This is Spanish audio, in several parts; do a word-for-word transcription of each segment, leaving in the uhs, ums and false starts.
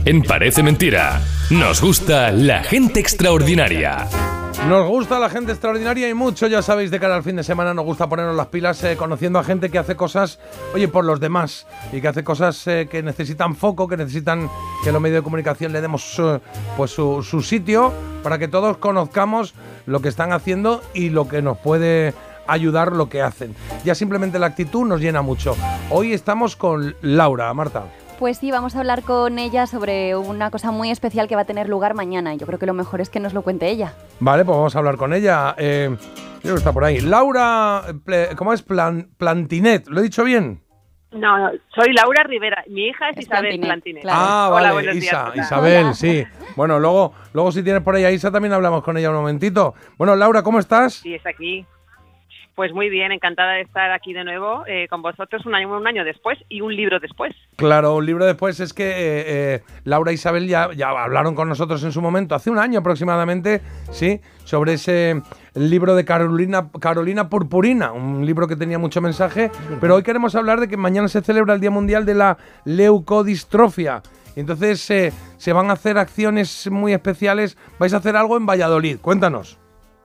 En Parece Mentira, nos gusta la gente extraordinaria. Nos gusta la gente extraordinaria y mucho, ya sabéis, de cara al fin de semana nos gusta ponernos las pilas eh, conociendo a gente que hace cosas, oye, por los demás, y que hace cosas eh, que necesitan foco, que necesitan que los medios de comunicación le demos eh, pues su, su sitio para que todos conozcamos lo que están haciendo y lo que nos puede ayudar lo que hacen. Ya simplemente la actitud nos llena mucho. Hoy estamos con Laura, Marta. Pues sí, vamos a hablar con ella sobre una cosa muy especial que va a tener lugar mañana. Yo creo que lo mejor es que nos lo cuente ella. Vale, pues vamos a hablar con ella. Eh, creo que está por ahí. Laura, ¿cómo es? Plan, Plantinet, ¿lo he dicho bien? No, no, soy Laura Rivera. Mi hija es, es Isabel Plantinet. Plantinet. Claro. Ah, Hola, vale, Isa, días, Isabel, Hola. sí. Bueno, luego, luego si tienes por ahí a Isa también hablamos con ella un momentito. Bueno, Laura, ¿cómo estás? Sí, es aquí. Pues muy bien, encantada de estar aquí de nuevo eh, con vosotros un año, un año después y un libro después. Claro, un libro después es que eh, eh, Laura e Isabel ya, ya hablaron con nosotros en su momento, hace un año aproximadamente, sí, sobre ese libro de Carolina, Carolina Purpurina, un libro que tenía mucho mensaje, pero hoy queremos hablar de que mañana se celebra el Día Mundial de la Leucodistrofia. Entonces eh, se van a hacer acciones muy especiales, vais a hacer algo en Valladolid, cuéntanos.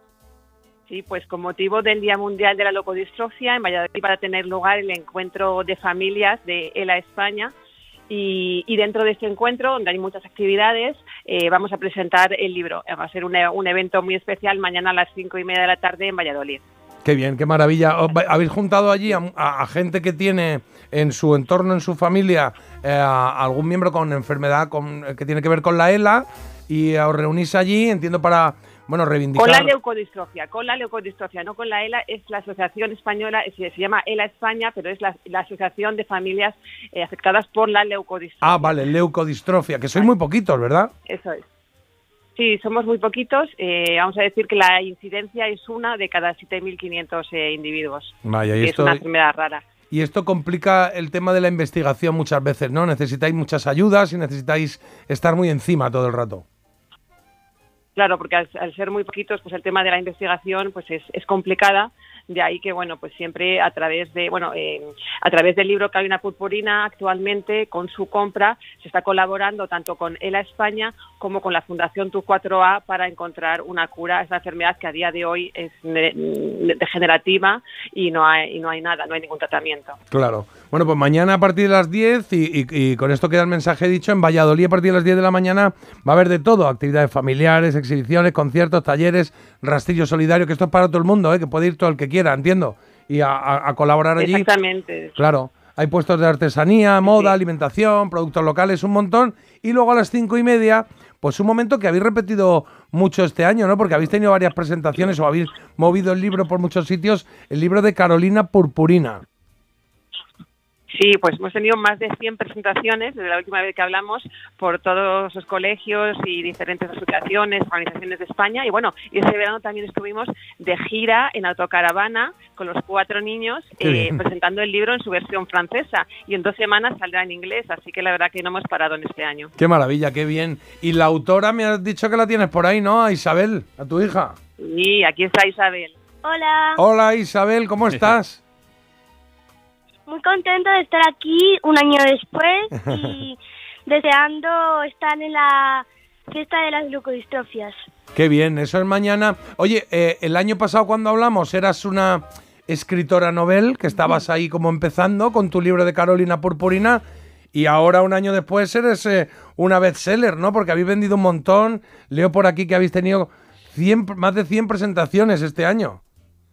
Sí, pues con motivo del Día Mundial de la Leucodistrofia, en Valladolid va a tener lugar el encuentro de familias de ELA España y, y dentro de este encuentro, donde hay muchas actividades, eh, vamos a presentar el libro. Va a ser un, un evento muy especial mañana a las cinco y media de la tarde en Valladolid. Qué bien, qué maravilla. ¿Habéis juntado allí a, a, a gente que tiene en su entorno, en su familia, eh, a algún miembro con enfermedad con, que tiene que ver con la ELA y os reunís allí, entiendo, para... Bueno, reivindicar... Con la leucodistrofia, con la leucodistrofia, no con la ELA, es la asociación española, se, se llama ELA España, pero es la, la asociación de familias eh, afectadas por la leucodistrofia. Ah, vale, leucodistrofia, que sois muy poquitos, ¿verdad? Eso es. Sí, somos muy poquitos, eh, vamos a decir que la incidencia es una de cada siete mil quinientos eh, individuos. Vaya, y es esto... una enfermedad rara. Y esto complica el tema de la investigación muchas veces, ¿no? Necesitáis muchas ayudas y necesitáis estar muy encima todo el rato. Claro, porque al, al ser muy poquitos, pues el tema de la investigación pues es, es complicada. De ahí que, bueno, pues siempre a través de, bueno, eh, a través del libro Carolina Purpurina, actualmente con su compra se está colaborando tanto con ELA España como con la Fundación Tu cuatro A para encontrar una cura a esta enfermedad que a día de hoy es degenerativa y no hay, y no hay nada, no hay ningún tratamiento. Claro. Bueno, pues mañana a partir de las diez y, y, y con esto queda el mensaje dicho, en Valladolid a partir de las diez de la mañana va a haber de todo, actividades familiares, exhibiciones, conciertos, talleres, rastrillo solidario, que esto es para todo el mundo, ¿eh? Que puede ir todo el que quiera, entiendo, y a, a, a colaborar allí. Exactamente. Claro, hay puestos de artesanía, moda, sí, alimentación, productos locales, un montón, y luego a las cinco y media, pues un momento que habéis repetido mucho este año, ¿no? Porque habéis tenido varias presentaciones o habéis movido el libro por muchos sitios, el libro de Carolina Purpurina. Sí, pues hemos tenido más de cien presentaciones desde la última vez que hablamos por todos los colegios y diferentes asociaciones, organizaciones de España. Y bueno, y este verano también estuvimos de gira en autocaravana con los cuatro niños eh, presentando el libro en su versión francesa. Y en dos semanas saldrá en inglés, así que la verdad que no hemos parado en este año. Qué maravilla, qué bien. Y la autora me has dicho que la tienes por ahí, ¿no? A Isabel, a tu hija. Sí, aquí está Isabel. Hola. Hola Isabel, ¿cómo estás? Muy contento de estar aquí un año después y deseando estar en la fiesta de las leucodistrofias. Qué bien, eso es mañana. Oye, eh, el año pasado cuando hablamos eras una escritora novel, que estabas ahí como empezando con tu libro de Carolina Purpurina, y ahora un año después eres eh, una bestseller, ¿no? Porque habéis vendido un montón. Leo por aquí que habéis tenido cien, más de cien presentaciones este año.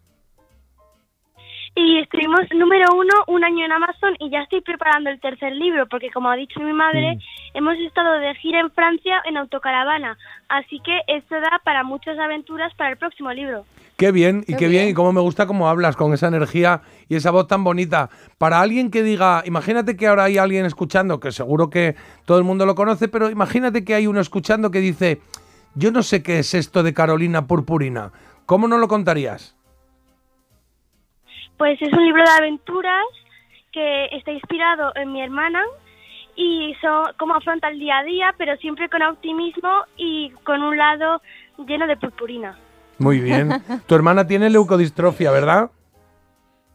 Y estuvimos número uno un año en Amazon y ya estoy preparando el tercer libro porque, como ha dicho mi madre, mm. hemos estado de gira en Francia en autocaravana. Así que esto da para muchas aventuras para el próximo libro. Qué bien, y qué, qué bien. bien, y cómo me gusta cómo hablas con esa energía y esa voz tan bonita. Para alguien que diga, imagínate que ahora hay alguien escuchando, que seguro que todo el mundo lo conoce, pero imagínate que hay uno escuchando que dice, yo no sé qué es esto de Carolina Purpurina. ¿Cómo no lo contarías? Pues es un libro de aventuras que está inspirado en mi hermana y son cómo afronta el día a día, pero siempre con optimismo y con un lado lleno de purpurina. Muy bien. Tu hermana tiene leucodistrofia, ¿verdad?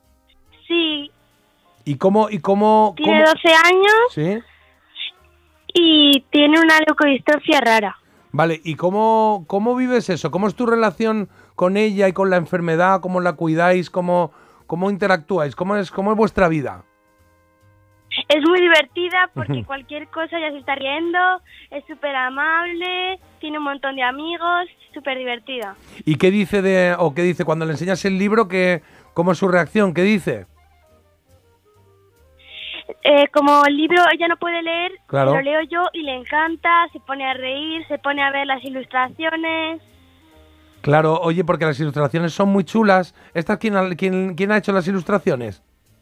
Sí. ¿Y cómo...? Y cómo Tiene cómo? doce años. ¿Sí? y tiene una leucodistrofia rara. Vale, ¿y cómo, cómo vives eso? ¿Cómo es tu relación con ella y con la enfermedad? ¿Cómo la cuidáis? ¿Cómo, cómo interactúáis? ¿Cómo es, cómo es vuestra vida? Es muy divertida porque cualquier cosa ya se está riendo, es súper amable, tiene un montón de amigos, súper divertida. ¿Y qué dice de o qué dice cuando le enseñas el libro? Que, ¿cómo es su reacción? ¿Qué dice? Eh, como el libro ella no puede leer, Claro. lo leo yo y le encanta, se pone a reír, se pone a ver las ilustraciones. Claro, oye, porque las ilustraciones son muy chulas. ¿Esta quién ha, quién, quién ha hecho las ilustraciones?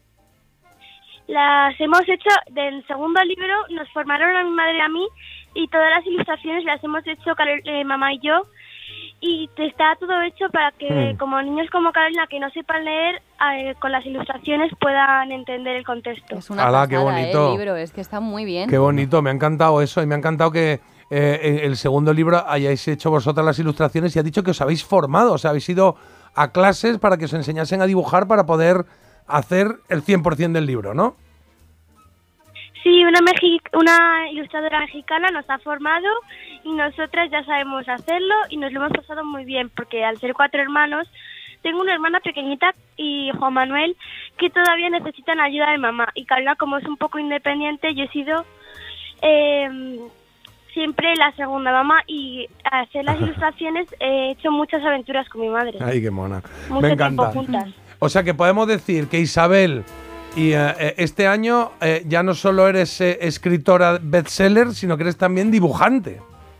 Las hemos hecho del segundo libro, nos formaron a mi madre y a mí y todas las ilustraciones las hemos hecho Carol, eh, mamá y yo, y está todo hecho para que Hmm. como niños como Carolina que no sepan leer, eh, con las ilustraciones puedan entender el contexto. Es una Alá, qué pasada, ¿eh? bonito. El libro, es que está muy bien. Qué bonito, me ha encantado eso y me ha encantado que eh, en el segundo libro hayáis hecho vosotras las ilustraciones y ha dicho que os habéis formado, o sea, habéis ido a clases para que os enseñasen a dibujar para poder hacer el cien por ciento del libro, ¿no? Sí, una, mexi una ilustradora mexicana nos ha formado y nosotras ya sabemos hacerlo y nos lo hemos pasado muy bien porque al ser cuatro hermanos, tengo una hermana pequeñita y Juan Manuel que todavía necesitan ayuda de mamá y Carla, como es un poco independiente, yo he sido eh, siempre la segunda mamá y al hacer las ilustraciones he hecho muchas aventuras con mi madre. Ay, qué mona. Mucho Me tiempo encanta. juntas. O sea que podemos decir que Isabel, y eh, este año eh, ya no solo eres eh, escritora bestseller, sino que eres también dibujante.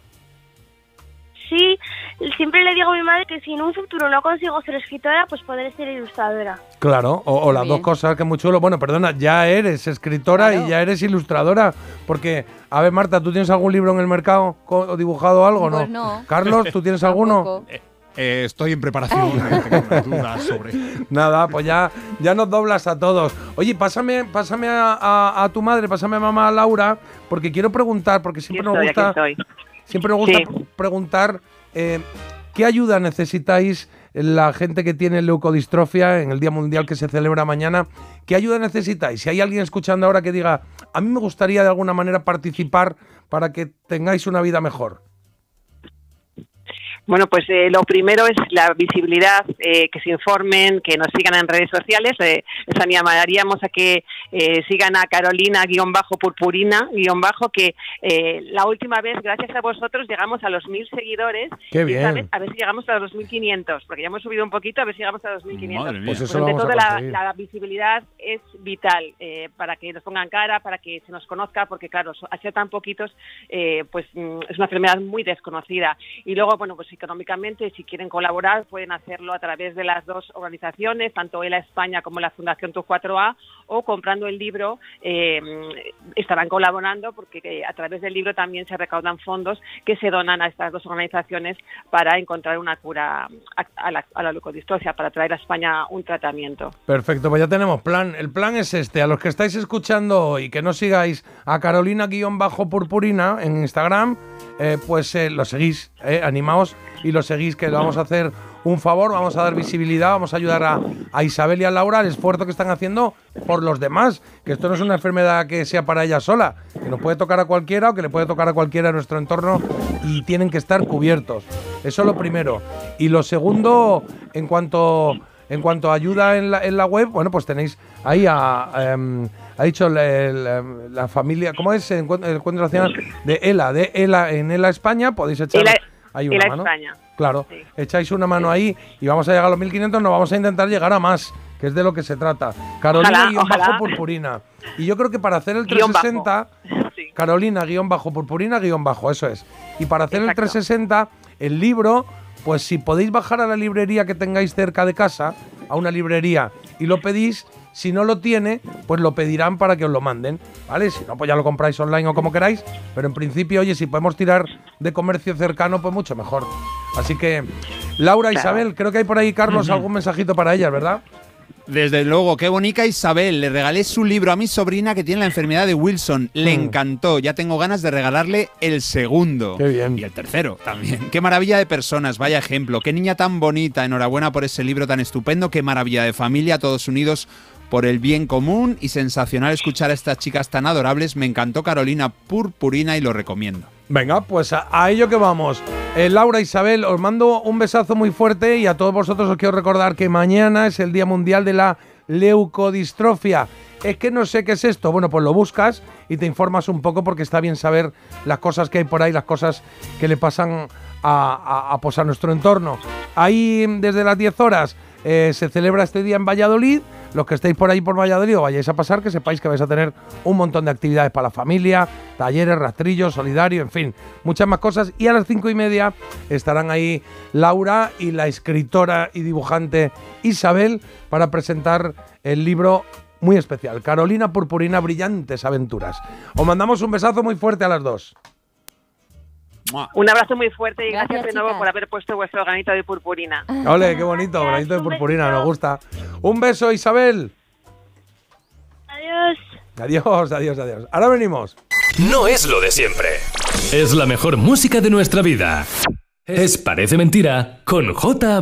Sí, siempre le digo a mi madre que si en un futuro no consigo ser escritora, pues podré ser ilustradora. Claro, o, o las dos cosas, que es muy chulo. Bueno, perdona, ya eres escritora Claro. y ya eres ilustradora. Porque, a ver, Marta, ¿tú tienes algún libro en el mercado co- o dibujado algo? Pues no. no. Carlos, ¿tú tienes alguno? Tampoco. Eh, estoy en preparación, eh, tengo unas dudas sobre... Nada, pues ya, ya nos doblas a todos. Oye, pásame, pásame a, a- a tu madre, pásame a mamá Laura, porque quiero preguntar, porque siempre nos Aquí estoy, gusta, aquí estoy. siempre nos gusta Sí. preguntar eh, ¿qué ayuda necesitáis la gente que tiene leucodistrofia en el Día Mundial que se celebra mañana? ¿Qué ayuda necesitáis? Si hay alguien escuchando ahora que diga, a mí me gustaría de alguna manera participar para que tengáis una vida mejor. Bueno, pues eh, lo primero es la visibilidad, eh, que se informen, que nos sigan en redes sociales. Eh, les animaríamos a que eh, sigan a Carolina-Purpurina-Bajo, que eh, la última vez, gracias a vosotros, llegamos a los mil seguidores. ¡Qué Y esta bien! vez, a ver si llegamos a los dos mil quinientos, porque ya hemos subido un poquito, a ver si llegamos a los dos mil quinientos. Madre mía. Pues eso Pues lo ante vamos a todo, la, conseguir. la visibilidad es vital, eh, para que nos pongan cara, para que se nos conozca, porque claro, so- al ser tan poquitos, eh, pues mm, es una enfermedad muy desconocida. Y luego, bueno, pues económicamente, si quieren colaborar, pueden hacerlo a través de las dos organizaciones, tanto ELA España como la Fundación T U cuatro A, o comprando el libro, eh, estarán colaborando, porque eh, a través del libro también se recaudan fondos que se donan a estas dos organizaciones para encontrar una cura a, a la, a la leucodistrofia, para traer a España un tratamiento. Perfecto, pues ya tenemos plan. El plan es este. A los que estáis escuchando hoy, que no sigáis a Carolina-Purpurina en Instagram, eh, pues eh, lo seguís, eh, animaos y lo seguís, que le vamos a hacer un favor, vamos a dar visibilidad, vamos a ayudar a, a Isabel y a Laura el esfuerzo que están haciendo por los demás, que esto no es una enfermedad que sea para ella sola, que nos puede tocar a cualquiera o que le puede tocar a cualquiera en nuestro entorno y tienen que estar cubiertos. Eso es lo primero. Y lo segundo, en cuanto... En cuanto a ayuda en la, en la web, bueno, pues tenéis ahí a... em, ha dicho la, la- la familia... ¿Cómo es? El encuentro, el encuentro nacional de ELA, de ELA en ELA España. Podéis echar ELA- ahí una ELA mano. España. Claro, Sí. echáis una mano ahí y vamos a llegar a los mil quinientos, no vamos a intentar llegar a más, que es de lo que se trata. Carolina Ojalá, ojalá. bajo purpurina. Y yo creo que para hacer el Guión bajo. trescientos sesenta... Sí. Carolina, guión bajo, purpurina, guión bajo, eso es. Y para hacer Exacto. el trescientos sesenta, el libro, pues si podéis bajar a la librería que tengáis cerca de casa, a una librería, y lo pedís, si no lo tiene, pues lo pedirán para que os lo manden, ¿vale? Si no, pues ya lo compráis online o como queráis, pero en principio, oye, si podemos tirar de comercio cercano, pues mucho mejor. Así que, Laura, Claro. Isabel, creo que hay por ahí, Carlos, algún mensajito para ellas, ¿verdad? Desde luego, qué bonita Isabel. Le regalé su libro a mi sobrina que tiene la enfermedad de Wilson. Le Mm. encantó. Ya tengo ganas de regalarle el segundo. Qué bien. Y el tercero también. Qué maravilla de personas, vaya ejemplo. Qué niña tan bonita. Enhorabuena por ese libro tan estupendo. Qué maravilla de familia, todos unidos por el bien común y sensacional escuchar a estas chicas tan adorables. Me encantó Carolina Purpurina y lo recomiendo. Venga, pues a, a ello que vamos. Eh, Laura, Isabel, os mando un besazo muy fuerte y a todos vosotros os quiero recordar que mañana es el Día Mundial de la Leucodistrofia. Es que no sé qué es esto. Bueno, pues lo buscas y te informas un poco porque está bien saber las cosas que hay por ahí, las cosas que le pasan a, a, a, pues a nuestro entorno. Ahí desde las diez horas eh, se celebra este día en Valladolid. Los que estéis por ahí por Valladolid o vayáis a pasar, que sepáis que vais a tener un montón de actividades para la familia, talleres, rastrillos, solidario, en fin, muchas más cosas. Y a las cinco y media estarán ahí Laura y la escritora y dibujante Isabel para presentar el libro muy especial, Carolina Purpurina, Brillantes Aventuras. Os mandamos un besazo muy fuerte a las dos. Un abrazo muy fuerte y gracias, Gracias, de nuevo chicas. por haber puesto vuestro granito de purpurina. Ole, qué bonito, granito de purpurina, nos gusta. Un beso, Isabel. Adiós. Adiós, adiós, adiós. Ahora venimos. No es lo de siempre. Es la mejor música de nuestra vida. Es Parece Mentira con J.